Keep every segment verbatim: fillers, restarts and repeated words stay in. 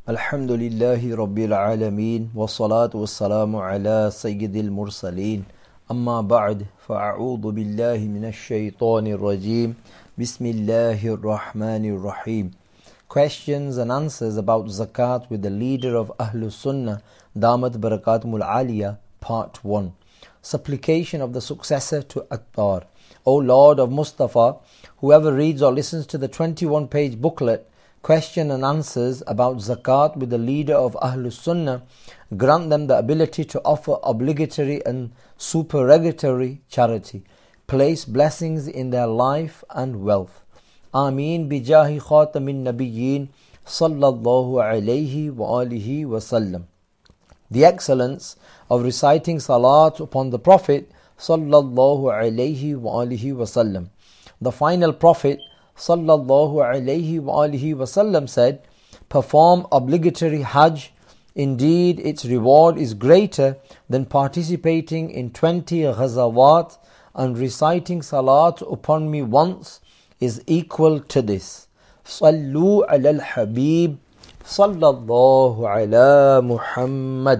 الحمد لله رب العالمين والصلاة والسلام على سيد المرسلين أما بعد فأعوذ بالله من الشيطان الرجيم بسم الله الرحمن الرحيم. Questions and answers about zakat with the leader of Ahlus Sunnah Damat Barakatumul Aliyah, Part one. Supplication of the successor to Attar. O Lord of Mustafa, whoever reads or listens to the twenty-one page booklet Question and Answers about Zakat with the leader of Ahlus Sunnah, grant them the ability to offer obligatory and supererogatory charity. Place blessings in their life and wealth. Ameen bijahi khatamin nabiyyin sallallahu alayhi wa alihi wa sallam. The excellence of reciting salat upon the Prophet sallallahu alayhi wa alihi wa sallam. The final Prophet sallallahu alayhi wa alihi wasallam said, perform obligatory hajj, indeed its reward is greater than participating in twenty ghazawat, and reciting salat upon me once is equal to this. Sallu ala al-habib sallallahu ala Muhammad.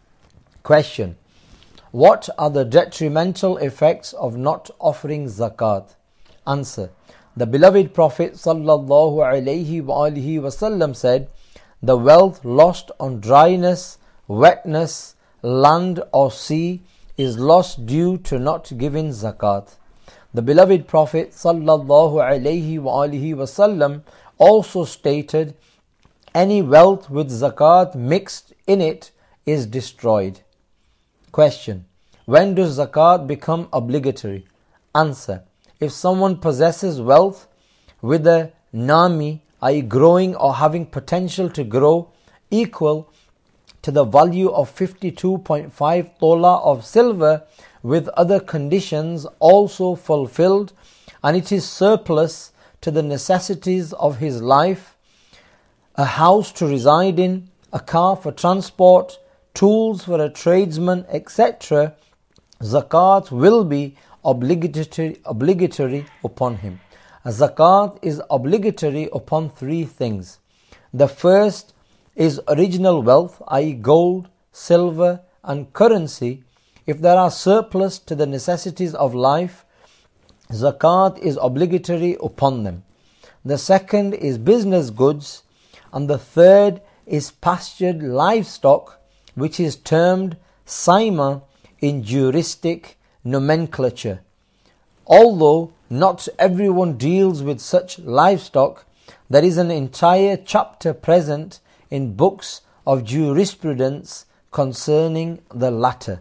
Question: what are the detrimental effects of not offering zakat? Answer: the beloved Prophet sallallahu alaihi wasallam said, the wealth lost on dryness, wetness, land or sea is lost due to not giving zakat. The beloved Prophet sallallahu alaihi wasallam also stated, any wealth with zakat mixed in it is destroyed. Question: when does zakat become obligatory? Answer: if someone possesses wealth with a nami, that is growing or having potential to grow, equal to the value of fifty-two point five tola of silver with other conditions also fulfilled, and it is surplus to the necessities of his life, a house to reside in, a car for transport, tools for a tradesman, et cetera, zakat will be obligatory obligatory upon him. A zakat is obligatory upon three things. The first is original wealth, that is gold, silver and currency. If there are surplus to the necessities of life, zakat is obligatory upon them. The second is business goods, and the third is pastured livestock, which is termed saima in juristic nomenclature. Although not everyone deals with such livestock, there is an entire chapter present in books of jurisprudence concerning the latter.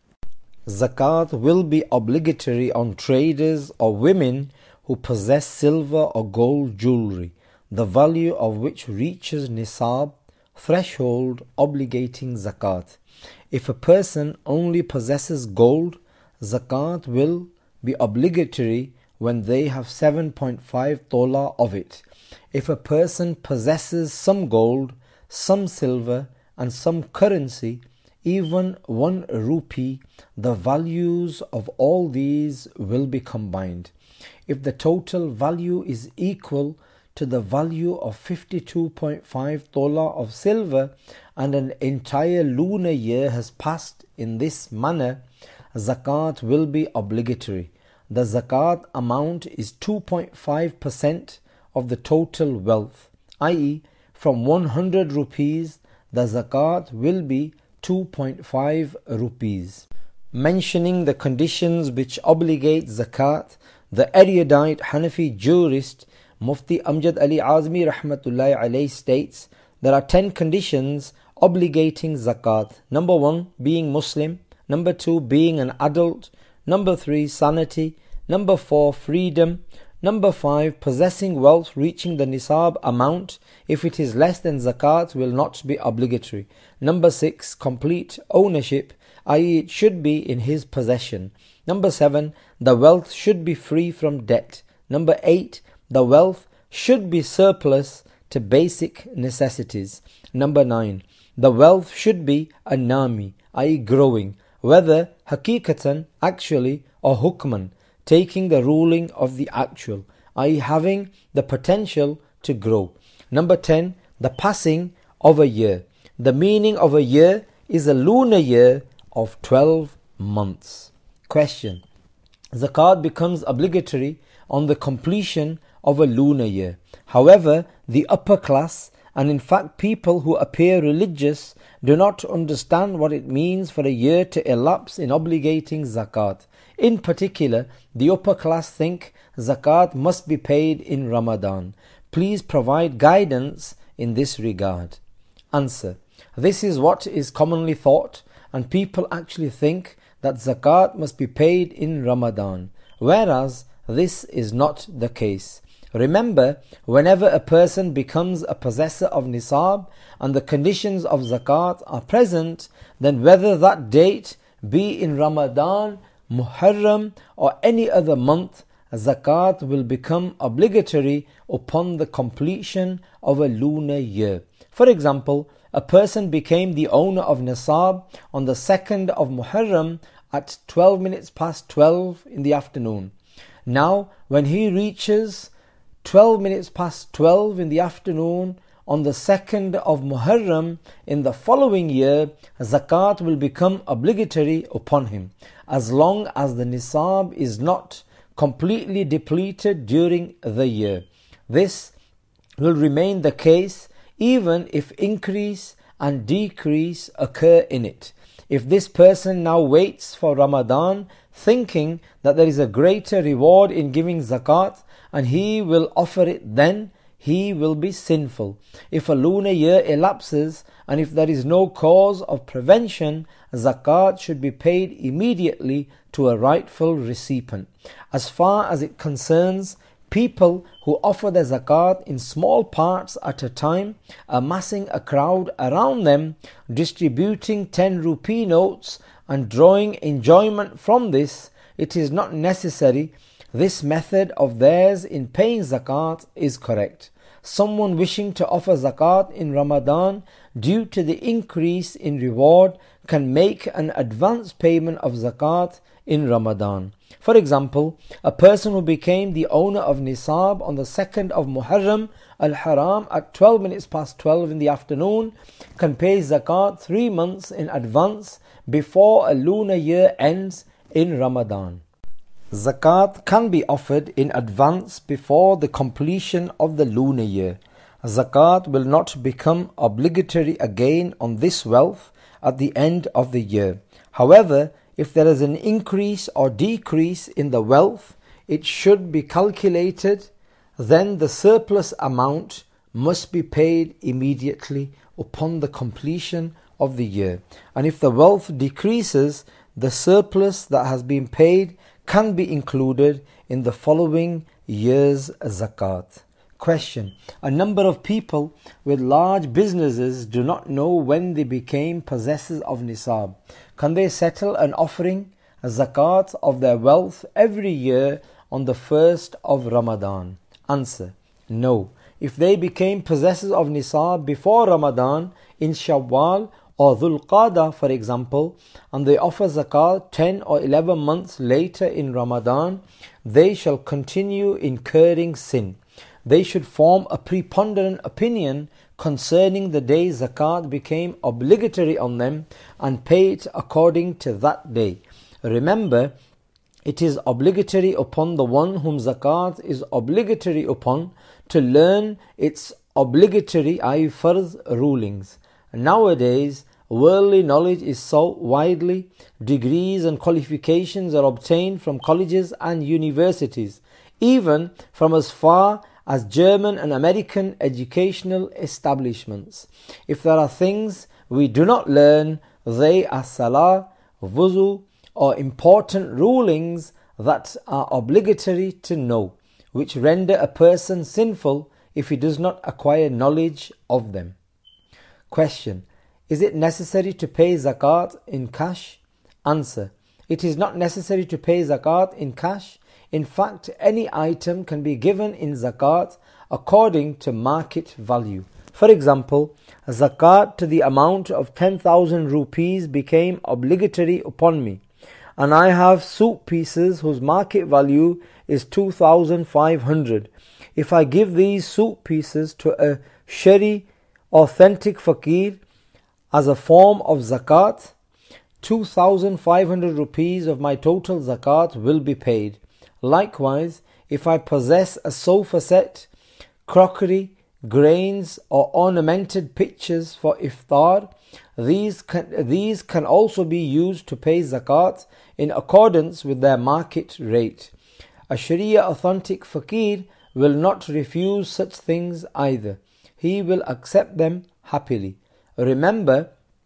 Zakat will be obligatory on traders or women who possess silver or gold jewelry, the value of which reaches nisab, threshold obligating zakat. If a person only possesses gold, zakat will be obligatory when they have seven point five tola of it. If a person possesses some gold, some silver and some currency, even one rupee, the values of all these will be combined. If the total value is equal to the value of fifty-two point five tola of silver and an entire lunar year has passed in this manner, zakat will be obligatory. The zakat amount is two point five percent of the total wealth, that is from one hundred rupees the zakat will be two point five rupees. Mentioning the conditions which obligate zakat, the erudite Hanafi jurist Mufti Amjad Ali Azmi rahmatullahi alayhi states, there are ten conditions obligating zakat. Number one, being Muslim. Number two, being an adult. Number three, sanity. Number four, freedom. Number five, possessing wealth reaching the nisab amount. If it is less than zakat, will not be obligatory. Number six, complete ownership, that is it should be in his possession. Number seven, the wealth should be free from debt. Number eight, the wealth should be surplus to basic necessities. Number nine, the wealth should be a nami, that is growing, whether hakikatan, actually, or hukman, taking the ruling of the actual, that is having the potential to grow. Number ten, the passing of a year. The meaning of a year is a lunar year of twelve months. Question. Zakat becomes obligatory on the completion of a lunar year. However, the upper class, and in fact people who appear religious, do not understand what it means for a year to elapse in obligating zakat. In particular, the upper class think zakat must be paid in Ramadan. Please provide guidance in this regard. Answer. This is what is commonly thought, and people actually think that zakat must be paid in Ramadan, whereas this is not the case. Remember, whenever a person becomes a possessor of nisab and the conditions of zakat are present, then whether that date be in Ramadan, Muharram or any other month, zakat will become obligatory upon the completion of a lunar year. For example, a person became the owner of nisab on the second of Muharram at twelve minutes past twelve in the afternoon. Now, when he reaches twelve minutes past twelve in the afternoon on the second of Muharram in the following year, zakat will become obligatory upon him, as long as the nisab is not completely depleted during the year. This will remain the case even if increase and decrease occur in it. If this person now waits for Ramadan, thinking that there is a greater reward in giving zakat, and he will offer it then, he will be sinful. If a lunar year elapses, and if there is no cause of prevention, zakat should be paid immediately to a rightful recipient. As far as it concerns people who offer their zakat in small parts at a time, amassing a crowd around them, distributing ten rupee notes and drawing enjoyment from this, it is not necessary. This method of theirs in paying zakat is correct. Someone wishing to offer zakat in Ramadan due to the increase in reward can make an advance payment of zakat in Ramadan. For example, a person who became the owner of nisab on the second of Muharram al-Haram at twelve minutes past twelve in the afternoon can pay zakat three months in advance before a lunar year ends in Ramadan. Zakat can be offered in advance before the completion of the lunar year. Zakat will not become obligatory again on this wealth at the end of the year. However, if there is an increase or decrease in the wealth, it should be calculated. Then the surplus amount must be paid immediately upon the completion of the year. And if the wealth decreases, the surplus that has been paid can be included in the following year's zakat. Question. A number of people with large businesses do not know when they became possessors of nisab. Can they settle an offering, a zakat of their wealth every year on the first of Ramadan? Answer. No. If they became possessors of nisab before Ramadan, in Shawwal or Dhul Qa'dah for example, and they offer zakat ten or eleven months later in Ramadan, they shall continue incurring sin. They should form a preponderant opinion concerning the day zakat became obligatory on them and pay it according to that day. Remember, it is obligatory upon the one whom zakat is obligatory upon to learn its obligatory, that is farz rulings. Nowadays, worldly knowledge is so widely, degrees and qualifications are obtained from colleges and universities, even from as far as German and American educational establishments. If there are things we do not learn, they are salah, wuzu, or important rulings that are obligatory to know, which render a person sinful if he does not acquire knowledge of them. Question. Is it necessary to pay zakat in cash? Answer. It is not necessary to pay zakat in cash. In fact, any item can be given in zakat according to market value. For example, zakat to the amount of ten thousand rupees became obligatory upon me, and I have soup pieces whose market value is two thousand five hundred. If I give these soup pieces to a shari authentic faqir as a form of zakat, two thousand five hundred rupees of my total zakat will be paid. Likewise, if I possess a sofa set, crockery, grains or ornamented pictures for iftar, these can, these can also be used to pay zakat in accordance with their market rate. A Sharia authentic faqir will not refuse such things either. He will accept them happily. Remember,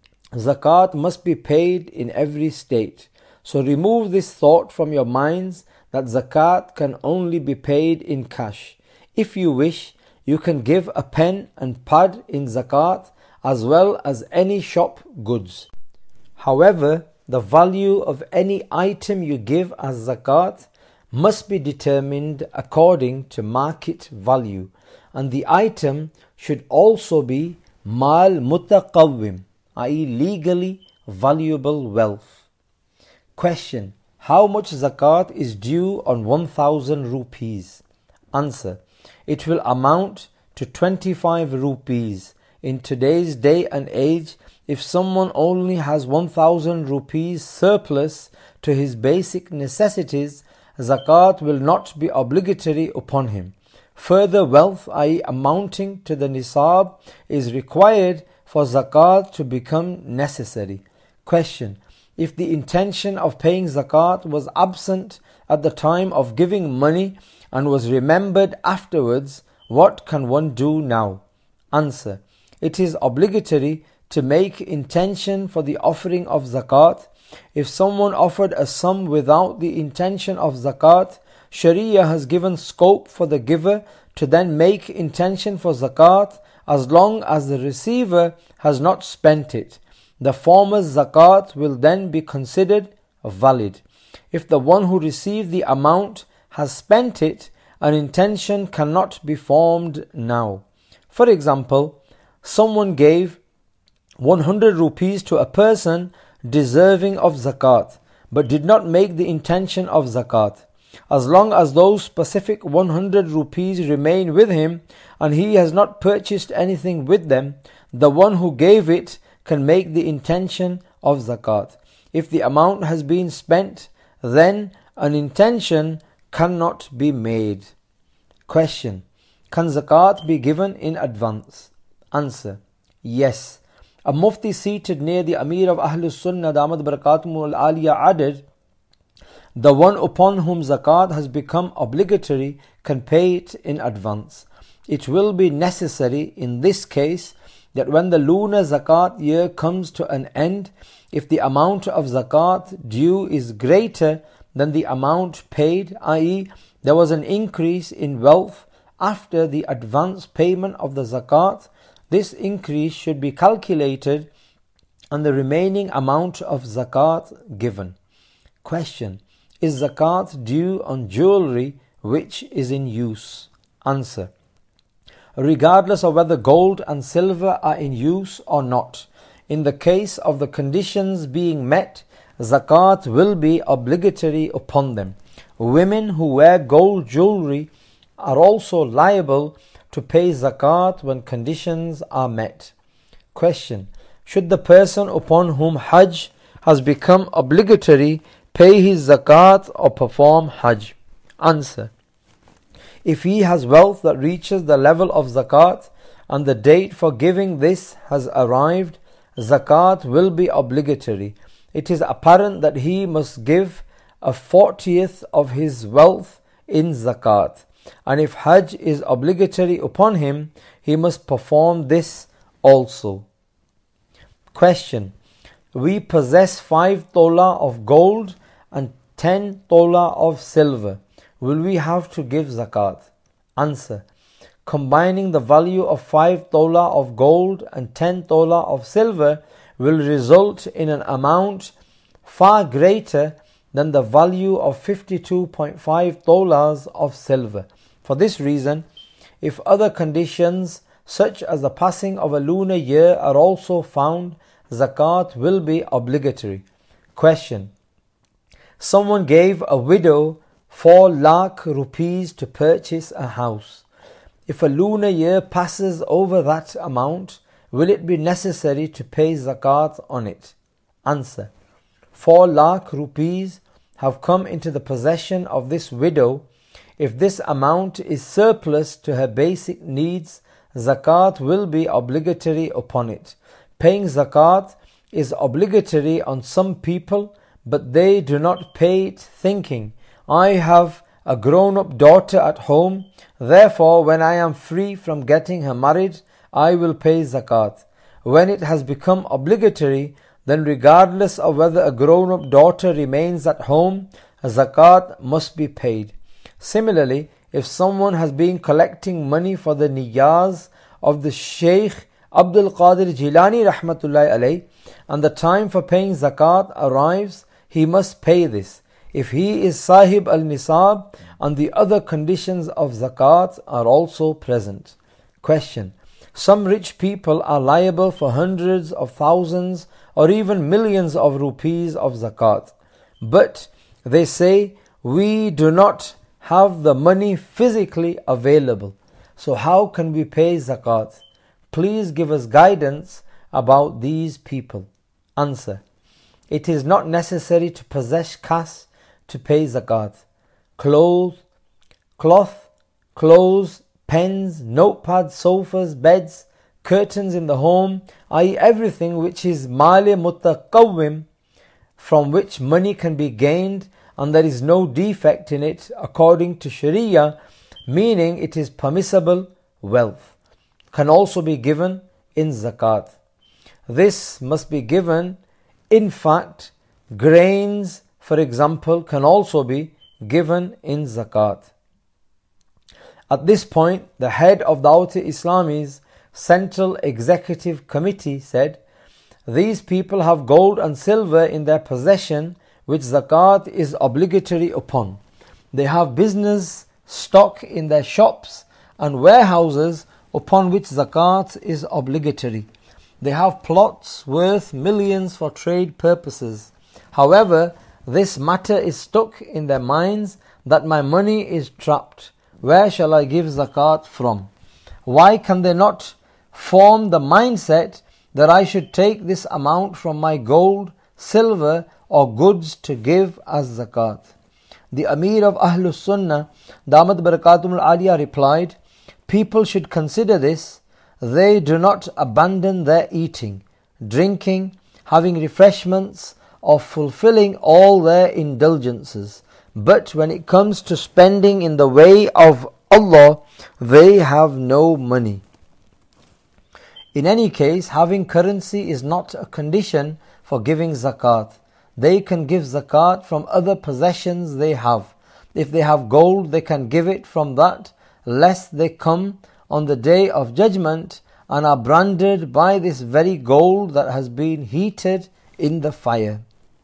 zakat must be paid in every state. So remove this thought from your minds that zakat can only be paid in cash. If you wish, you can give a pen and pad in zakat as well as any shop goods. However, the value of any item you give as zakat must be determined according to market value, and the item should also be mal mutaqawwim, that is legally valuable wealth. Question: how much zakat is due on one thousand rupees? Answer: it will amount to twenty-five rupees. In today's day and age, if someone only has one thousand rupees surplus to his basic necessities, zakat will not be obligatory upon him. Further wealth, that is amounting to the nisab, is required for zakat to become necessary. Question: if the intention of paying zakat was absent at the time of giving money and was remembered afterwards, what can one do now? Answer: it is obligatory to make intention for the offering of zakat. If someone offered a sum without the intention of zakat, Sharia has given scope for the giver to then make intention for zakat as long as the receiver has not spent it. The former's zakat will then be considered valid. If the one who received the amount has spent it, an intention cannot be formed now. For example, someone gave one hundred rupees to a person deserving of zakat, but did not make the intention of zakat. As long as those specific one hundred rupees remain with him and he has not purchased anything with them, the one who gave it can make the intention of zakat. If the amount has been spent, then an intention cannot be made. Question: can zakat be given in advance? Answer: yes. A mufti seated near the Amir of Ahlus Sunnah Damat Barakatuhu Al-Aliyah added, the one upon whom zakat has become obligatory can pay it in advance. It will be necessary in this case that when the lunar zakat year comes to an end, if the amount of zakat due is greater than the amount paid, that is, there was an increase in wealth after the advance payment of the zakat, this increase should be calculated and the remaining amount of zakat given. Question: is zakat due on jewelry which is in use? Answer: regardless of whether gold and silver are in use or not, in the case of the conditions being met, zakat will be obligatory upon them. Women who wear gold jewelry are also liable to pay zakat when conditions are met. Question: should the person upon whom Hajj has become obligatory pay his zakat or perform Hajj? Answer: if he has wealth that reaches the level of zakat and the date for giving this has arrived, zakat will be obligatory. It is apparent that he must give a fortieth of his wealth in zakat. And if Hajj is obligatory upon him, he must perform this also. Question: we possess five tola of gold and ten tola of silver. Will we have to give zakat? Answer: combining the value of five tola of gold and ten tola of silver will result in an amount far greater than the value of fifty-two point five tolas of silver. For this reason, if other conditions such as the passing of a lunar year are also found, zakat will be obligatory. Question: someone gave a widow four lakh rupees to purchase a house. If a lunar year passes over that amount, will it be necessary to pay zakat on it? Answer. Four lakh rupees have come into the possession of this widow. If this amount is surplus to her basic needs, zakat will be obligatory upon it. Paying zakat is obligatory on some people, but they do not pay it thinking, I have a grown-up daughter at home, therefore when I am free from getting her married, I will pay zakat. When it has become obligatory, then regardless of whether a grown-up daughter remains at home, zakat must be paid. Similarly, if someone has been collecting money for the niyaz of the Shaykh Abdul Qadir Jilani rahmatullahi alayh, and the time for paying zakat arrives, he must pay this. If he is sahib al-nisab and the other conditions of zakat are also present. Question. Some rich people are liable for hundreds of thousands or even millions of rupees of zakat. But they say, we do not have the money physically available. So how can we pay zakat? Please give us guidance about these people. Answer. It is not necessary to possess cash to pay zakat. Clothes, cloth, clothes, pens, notepads, sofas, beds, curtains in the home, that is everything which is mali mutaqawwim, from which money can be gained and there is no defect in it according to Sharia, meaning it is permissible wealth, can also be given in zakat. This must be given. In fact, grains, for example, can also be given in zakat. At this point, the head of Dawat-e-Islami's Central Executive Committee said, these people have gold and silver in their possession which zakat is obligatory upon. They have business stock in their shops and warehouses upon which zakat is obligatory. They have plots worth millions for trade purposes. However, this matter is stuck in their minds that my money is trapped. Where shall I give zakat from? Why can they not form the mindset that I should take this amount from my gold, silver or goods to give as zakat? The Amir of Ahlus Sunnah, Damat Barakatum al-Aliyah, replied, people should consider this. They do not abandon their eating, drinking, having refreshments or fulfilling all their indulgences. But when it comes to spending in the way of Allah, they have no money. In any case, having currency is not a condition for giving zakat. They can give zakat from other possessions they have. If they have gold, they can give it from that, lest they come on the day of judgment and are branded by this very gold that has been heated in the fire.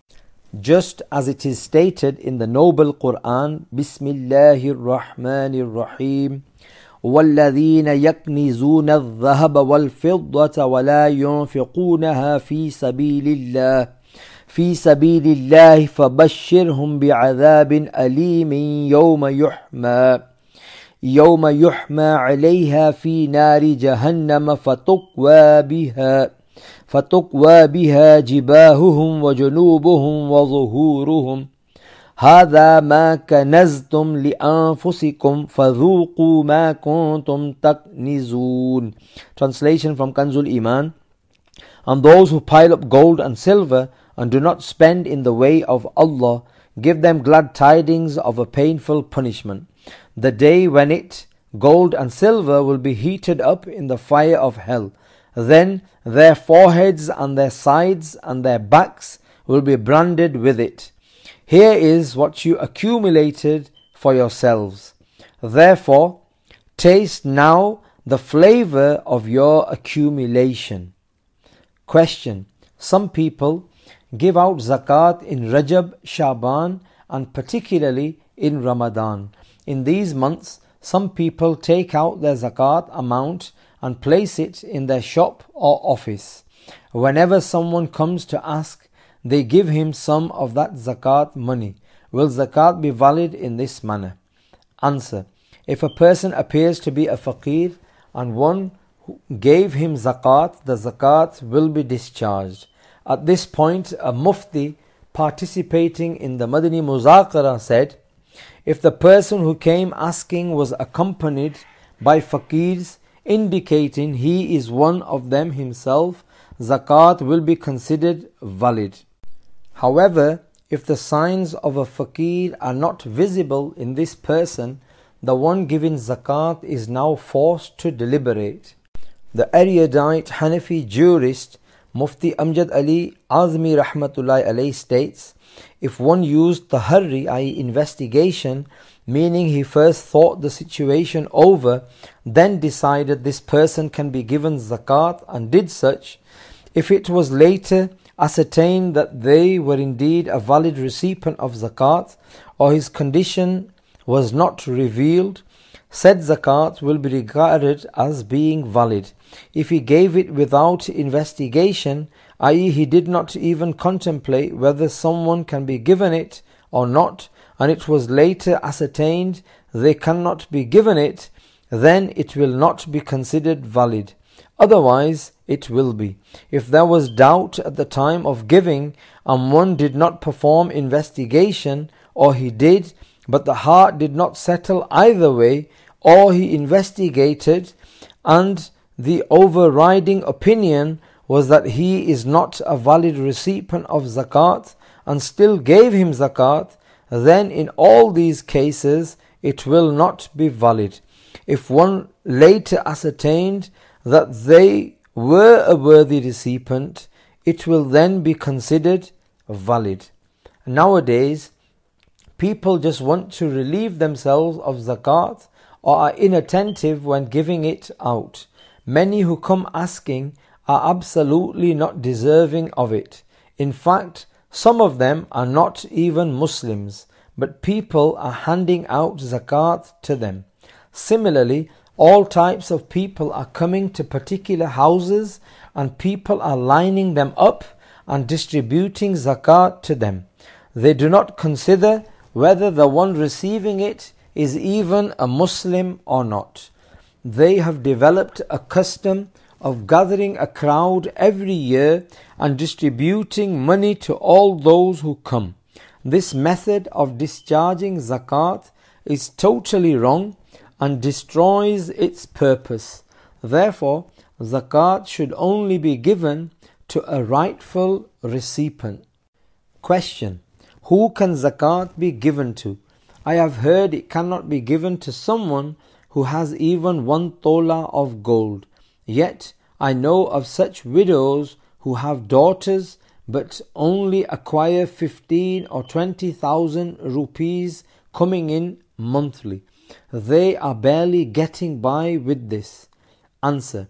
Just as it is stated in the noble Quran, Bismillahir Rahmanir Rahim, وَالَّذِينَ يَكْنِزُونَ الذَّهَبَ وَالْفِضَّةَ وَلَا يُنْفِقُونَهَا فِي سَبِيلِ اللَّهِ في سبيل الله فبشرهم بعذاب أليم يوم يحمى يوم يحمى عليها في نار جهنم فتقوى بها فتقوى بها جباههم وجنوبهم وظهورهم هذا ما كنزتم لأنفسكم فذوقوا ما كنتم تكنزون. Translation from Kanzul Iman. And those who pile up gold and silver and do not spend in the way of Allah, give them glad tidings of a painful punishment. The day when it, gold and silver, will be heated up in the fire of hell. Then their foreheads and their sides and their backs will be branded with it. Here is what you accumulated for yourselves. Therefore, taste now the flavor of your accumulation. Question. Some people give out zakat in Rajab, Shaban and particularly in Ramadan. In these months, some people take out their zakat amount and place it in their shop or office. Whenever someone comes to ask, they give him some of that zakat money. Will zakat be valid in this manner? Answer. If a person appears to be a faqir and one gave him zakat, the zakat will be discharged. At this point, a mufti participating in the Madani Muzaqara said, if the person who came asking was accompanied by faqirs, indicating he is one of them himself, zakat will be considered valid. However, if the signs of a faqir are not visible in this person, the one giving zakat is now forced to deliberate. The erudite Hanafi jurist Mufti Amjad Ali Azmi Rahmatullahi alayhi states, if one used tahari, that is investigation, meaning he first thought the situation over, then decided this person can be given zakat and did such, if it was later ascertained that they were indeed a valid recipient of zakat, or his condition was not revealed, said zakat will be regarded as being valid. If he gave it without investigation, that is he did not even contemplate whether someone can be given it or not, and it was later ascertained they cannot be given it, then it will not be considered valid. Otherwise, it will be. If there was doubt at the time of giving and one did not perform investigation, or he did, but the heart did not settle either way, or he investigated and the overriding opinion was that he is not a valid recipient of zakat and still gave him zakat, then in all these cases it will not be valid. If one later ascertained that they were a worthy recipient, it will then be considered valid. Nowadays, people just want to relieve themselves of zakat or are inattentive when giving it out. Many who come asking are absolutely not deserving of it. In fact, some of them are not even Muslims, but people are handing out zakat to them. Similarly, all types of people are coming to particular houses and people are lining them up and distributing zakat to them. They do not consider whether the one receiving it is even a Muslim or not. They have developed a custom of gathering a crowd every year and distributing money to all those who come. This method of discharging zakat is totally wrong and destroys its purpose. Therefore, zakat should only be given to a rightful recipient. Question: who can zakat be given to? I have heard it cannot be given to someone who has even one tola of gold. Yet I know of such widows who have daughters but only acquire fifteen or twenty thousand rupees coming in monthly. They are barely getting by with this. Answer: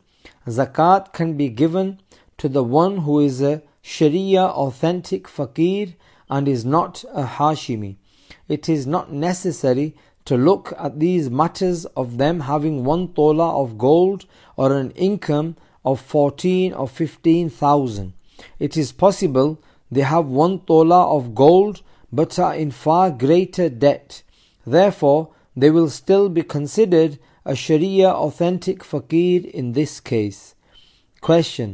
zakat can be given to the one who is a Sharia authentic faqir and is not a Hashimi. It is not necessary to look at these matters of them having one tola of gold or an income of fourteen or fifteen thousand. It is possible they have one tola of gold but are in far greater debt. Therefore, they will still be considered a Sharia authentic faqir in this case. Question: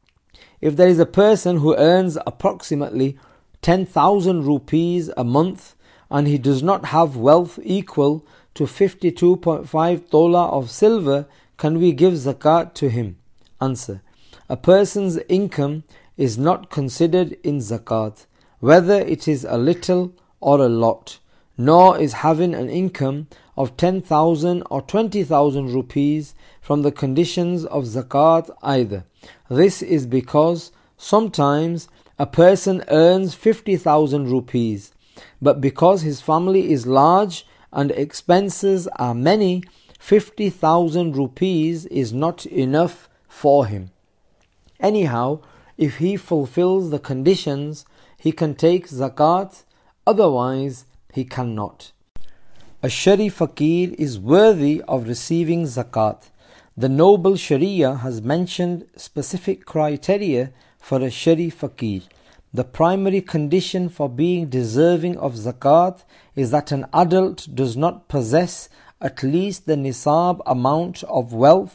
if there is a person who earns approximately ten thousand rupees a month and he does not have wealth equal to fifty-two point five tola of silver, can we give zakat to him? Answer: a person's income is not considered in zakat, whether it is a little or a lot, nor is having an income of ten thousand or twenty thousand rupees from the conditions of zakat either. This is because sometimes a person earns fifty thousand rupees, but because his family is large and expenses are many, fifty thousand rupees is not enough for him. Anyhow, if he fulfills the conditions, he can take zakat, otherwise he cannot. A Shari faqir is worthy of receiving zakat. The noble Sharia has mentioned specific criteria for a Shari faqir. The primary condition for being deserving of zakat is that an adult does not possess at least the nisab amount of wealth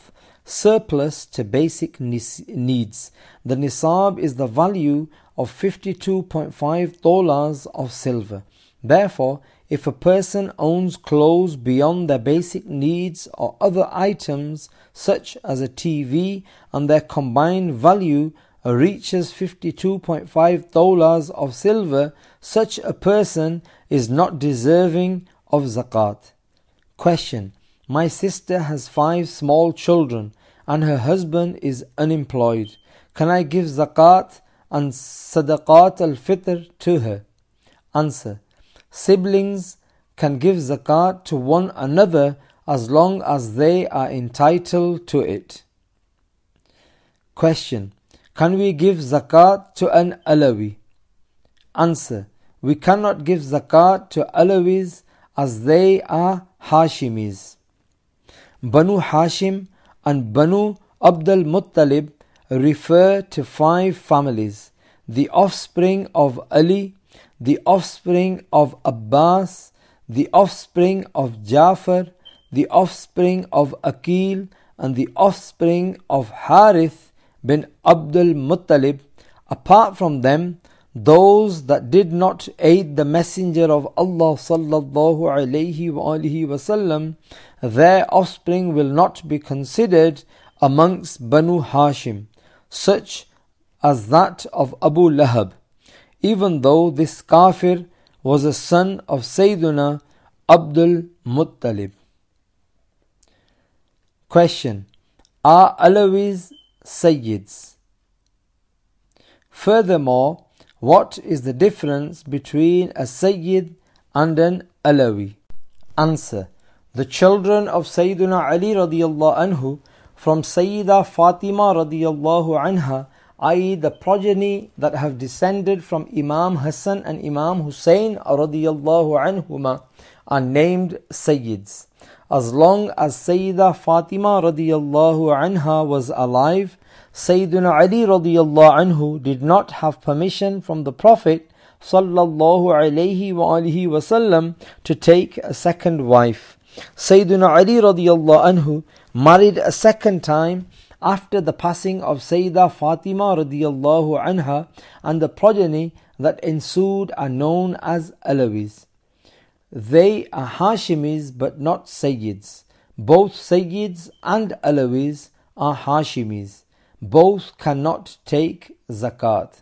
surplus to basic needs. The nisab is the value of fifty-two point five dollars of silver. Therefore, if a person owns clothes beyond their basic needs or other items such as a T V and their combined value reaches fifty-two point five dollars of silver, such a person is not deserving of zakat. Question: My sister has five small children and her husband is unemployed. Can I give zakat and sadaqat al-fitr to her? Answer: Siblings can give zakat to one another as long as they are entitled to it. Question: Can we give zakat to an Alawi? Answer: We cannot give zakat to Alawis as they are Hashimis. Banu Hashim and Banu Abdul Muttalib refer to five families: the offspring of Ali, the offspring of Abbas, the offspring of Jafar, the offspring of Aqil, and the offspring of Harith bin Abdul Muttalib. Apart from them, those that did not aid the Messenger of Allah sallallahu alaihi wasallam, their offspring will not be considered amongst Banu Hashim, such as that of Abu Lahab, even though this kafir was a son of Sayyiduna Abdul Muttalib. Question: Are Alawis Sayyids? Furthermore, what is the difference between a Sayyid and an Alawi? Answer: The children of Sayyiduna Ali radiyallahu anhu from Sayyida Fatima radiyallahu anha, that is the progeny that have descended from Imam Hassan and Imam Hussein radiyallahu anhuma, are named Sayyids. As long as Sayyida Fatima radiyallahu anha was alive, Sayyiduna Ali radiyallahu anhu did not have permission from the Prophet sallallahu alayhi wa alihi wasallam to take a second wife. Sayyiduna Ali radiyallahu anhu married a second time after the passing of Sayyida Fatima radiyallahu anha, and the progeny that ensued are known as Alawis. They are Hashimis but not Sayyids. Both Sayyids and Alawis are Hashimis. Both cannot take zakat.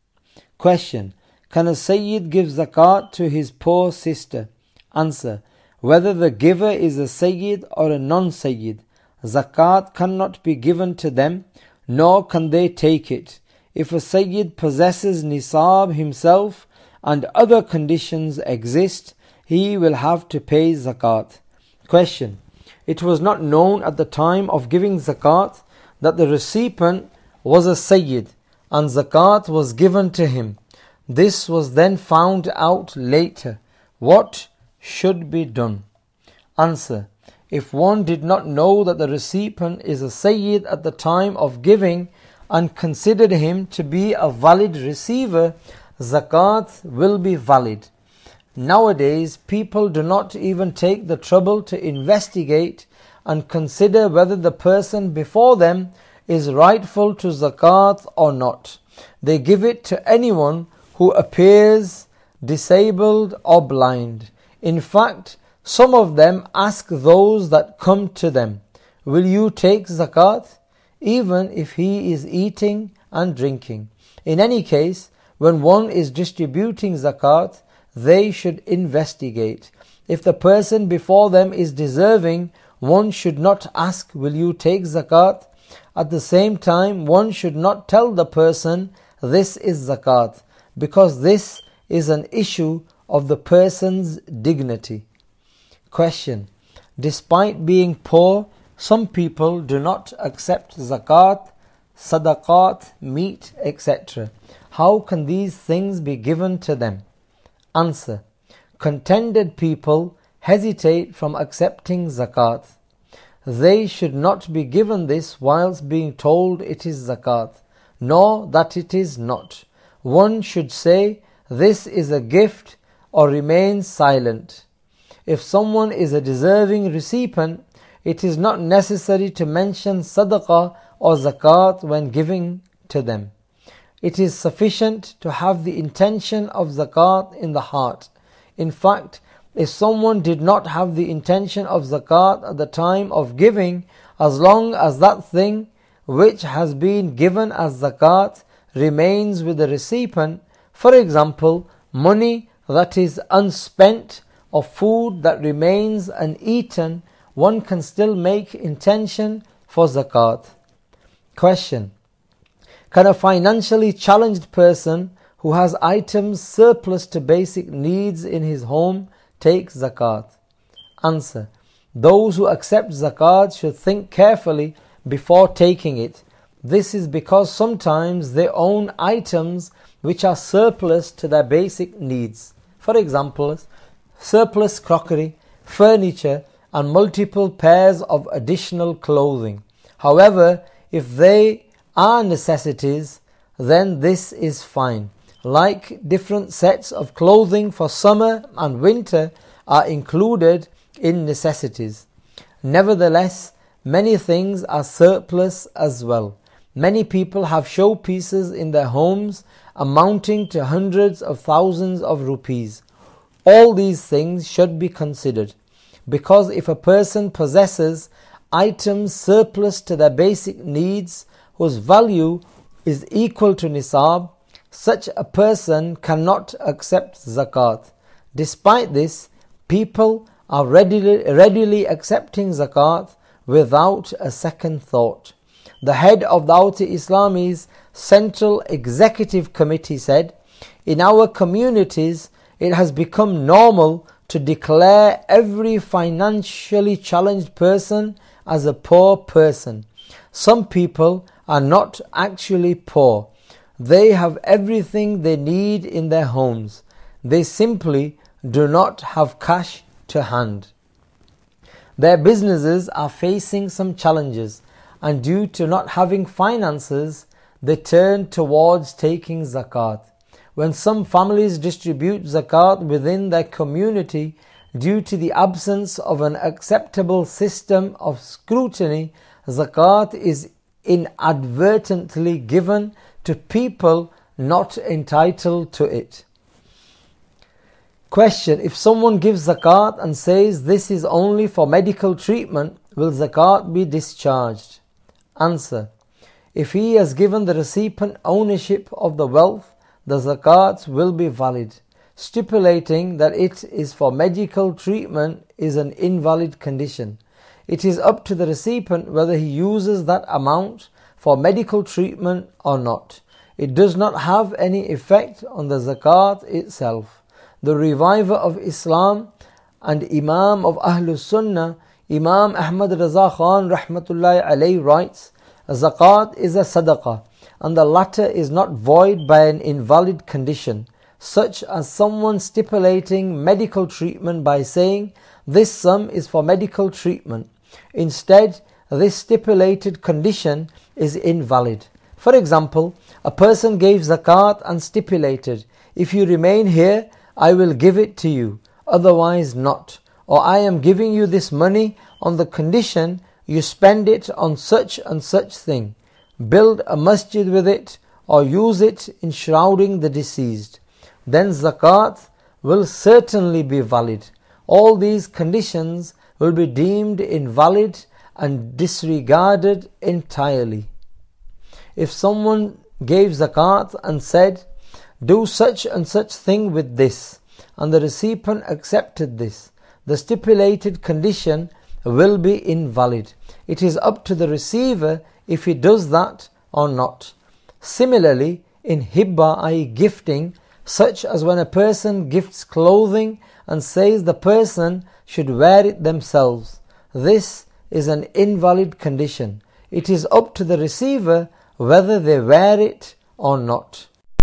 Question: Can a Sayyid give zakat to his poor sister? Answer: Whether the giver is a Sayyid or a non-Sayyid, zakat cannot be given to them, nor can they take it. If a Sayyid possesses nisab himself and other conditions exist, he will have to pay zakat. Question: It was not known at the time of giving zakat that the recipient was a Sayyid and zakat was given to him. This was then found out later. What should be done? Answer: If one did not know that the recipient is a Sayyid at the time of giving and considered him to be a valid receiver, zakat will be valid. Nowadays, people do not even take the trouble to investigate and consider whether the person before them is rightful to zakat or not. They give it to anyone who appears disabled or blind. In fact, some of them ask those that come to them, "Will you take zakat?" even if he is eating and drinking. In any case, when one is distributing zakat, they should investigate. If the person before them is deserving, one should not ask, "Will you take zakat?" At the same time, one should not tell the person, "This is zakat," because this is an issue of the person's dignity. Question: Despite being poor, some people do not accept zakat, sadaqat, meat, et cetera. How can these things be given to them? Answer: Contented people hesitate from accepting zakat. They should not be given this whilst being told it is zakat, nor that it is not. One should say, "This is a gift," or remain silent. If someone is a deserving recipient, it is not necessary to mention sadaqah or zakat when giving to them. It is sufficient to have the intention of zakat in the heart. In fact, if someone did not have the intention of zakat at the time of giving, as long as that thing which has been given as zakat remains with the recipient, for example, money that is unspent or food that remains uneaten, one can still make intention for zakat. Question: can a financially challenged person who has items surplus to basic needs in his home take zakat? Answer: those who accept zakat should think carefully before taking it. This is because sometimes they own items which are surplus to their basic needs. For example, surplus crockery, furniture, and multiple pairs of additional clothing. However, if they are necessities, then this is fine. Like different sets of clothing for summer and winter are included in necessities. Nevertheless, many things are surplus as well. Many people have showpieces in their homes amounting to hundreds of thousands of rupees. All these things should be considered, because if a person possesses items surplus to their basic needs whose value is equal to nisab, such a person cannot accept zakat. Despite this, people are readily, readily accepting zakat without a second thought. The head of Dawat Islami's Central Executive Committee said, "In our communities, it has become normal to declare every financially challenged person as a poor person. Some people are not actually poor. They have everything they need in their homes. They simply do not have cash to hand. Their businesses are facing some challenges, and due to not having finances, they turn towards taking zakat. When some families distribute zakat within their community due to the absence of an acceptable system of scrutiny, zakat is inadvertently given to people not entitled to it." Question: if someone gives zakat and says this is only for medical treatment, will zakat be discharged? Answer: if he has given the recipient ownership of the wealth, the zakat will be valid. Stipulating that it is for medical treatment is an invalid condition. It is up to the recipient whether he uses that amount for medical treatment or not. It does not have any effect on the zakat itself. The reviver of Islam and Imam of Ahlus Sunnah, Imam Ahmad Raza Khan Rahmatullahi Alayhi writes, "Zakat is a sadaqah, and the latter is not void by an invalid condition, such as someone stipulating medical treatment by saying, this sum is for medical treatment. Instead, this stipulated condition is invalid. For example, a person gave zakat and stipulated, if you remain here, I will give it to you, otherwise not. Or I am giving you this money on the condition you spend it on such and such thing. Build a masjid with it, or use it in shrouding the deceased. Then zakat will certainly be valid. All these conditions will be deemed invalid and disregarded entirely. If someone gave zakat and said, do such and such thing with this, and the recipient accepted this, the stipulated condition will be invalid. It is up to the receiver if he does that or not. Similarly, in hibba, that is gifting, such as when a person gifts clothing and says the person should wear it themselves, this is an invalid condition. It is up to the receiver whether they wear it or not.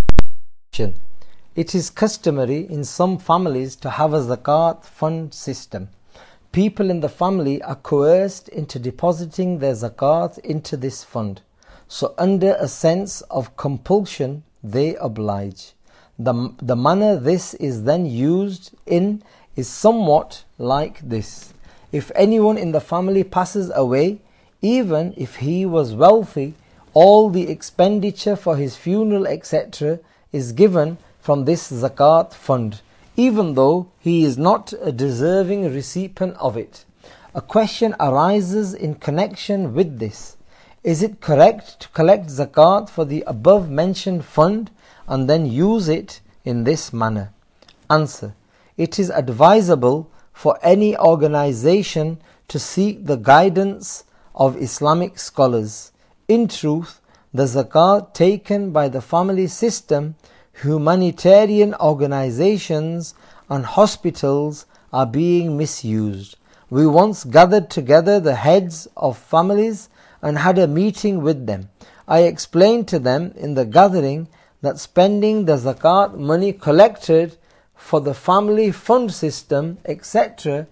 It is customary in some families to have a zakat fund system. People in the family are coerced into depositing their zakat into this fund. So under a sense of compulsion, they oblige. The, the manner this is then used in is somewhat like this. if anyone in the family passes away, even if he was wealthy, all the expenditure for his funeral et cetera is given from this zakat fund, even though he is not a deserving recipient of it. A question arises in connection with this. Is it correct to collect zakat for the above mentioned fund and then use it in this manner? Answer: it is advisable for any organization to seek the guidance of Islamic scholars. In truth, the zakat taken by the family system, humanitarian organizations and hospitals are being misused. We once gathered together the heads of families and had a meeting with them. I explained to them in the gathering that spending the zakat money collected for the family fund system, et cetera,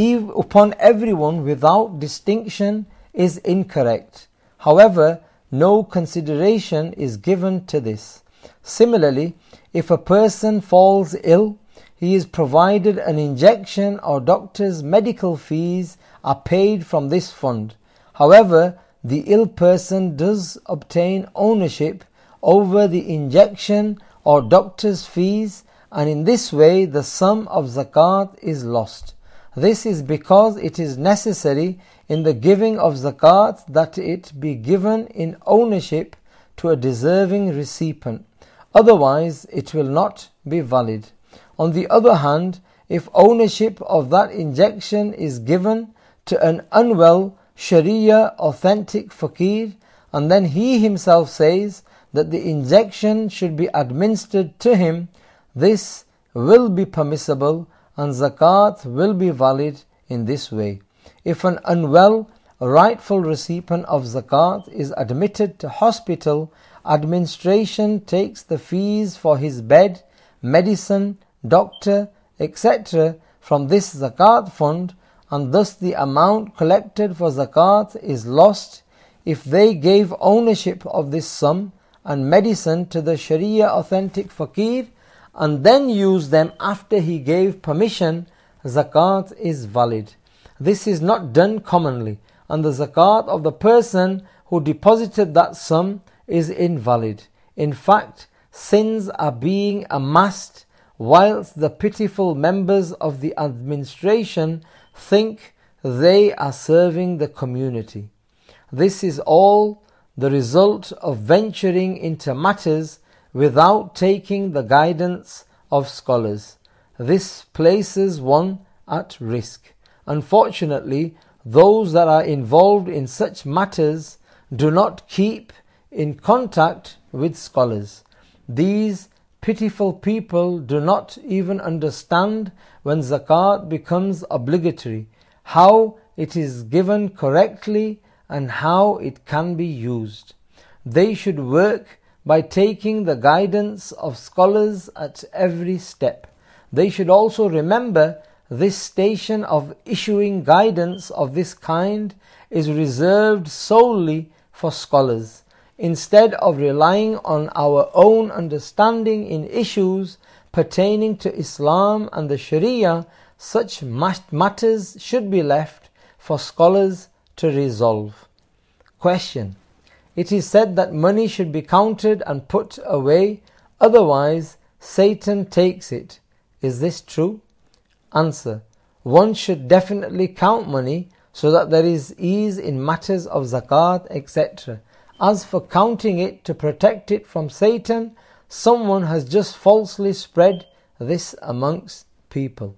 upon everyone without distinction is incorrect. However, no consideration is given to this. Similarly, if a person falls ill, he is provided an injection or doctor's medical fees are paid from this fund. However, the ill person does obtain ownership over the injection or doctor's fees, and in this way the sum of zakat is lost. This is because it is necessary in the giving of zakat that it be given in ownership to a deserving recipient. Otherwise, it will not be valid. On the other hand, if ownership of that injection is given to an unwell Sharia authentic fakir, and then he himself says that the injection should be administered to him, this will be permissible and zakat will be valid in this way. If an unwell, rightful recipient of zakat is admitted to hospital, administration takes the fees for his bed, medicine, doctor, et cetera from this zakat fund, and thus the amount collected for zakat is lost. If they gave ownership of this sum and medicine to the Sharia authentic fakir and then used them after he gave permission, zakat is valid. This is not done commonly, and the zakat of the person who deposited that sum is invalid. In fact, sins are being amassed whilst the pitiful members of the administration think they are serving the community. This is all the result of venturing into matters without taking the guidance of scholars. This places one at risk. Unfortunately, those that are involved in such matters do not keep in contact with scholars. These pitiful people do not even understand when zakat becomes obligatory, how it is given correctly and how it can be used. They should work by taking the guidance of scholars at every step. They should also remember this station of issuing guidance of this kind is reserved solely for scholars. Instead of relying on our own understanding in issues pertaining to Islam and the Sharia, such matters should be left for scholars to resolve. Question: it is said that money should be counted and put away, otherwise Satan takes it. Is this true? Answer: one should definitely count money so that there is ease in matters of zakat, et cetera. As for counting it to protect it from Satan, someone has just falsely spread this amongst people.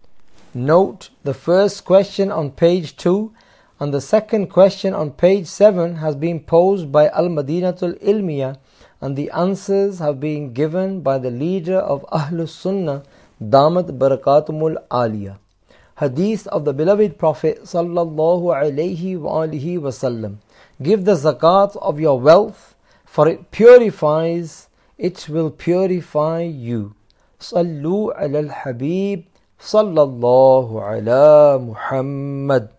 Note the first question on page two and the second question on page seven has been posed by Al-Madinatul Ilmiya, and the answers have been given by the leader of Ahlus Sunnah, Damat Barakatumul Aliyah. Hadith of the beloved Prophet sallallahu alaihi wa alihi wasallam: give the zakat of your wealth, for it purifies, it will purify you. Sallu ala al-Habib sallallahu ala Muhammad.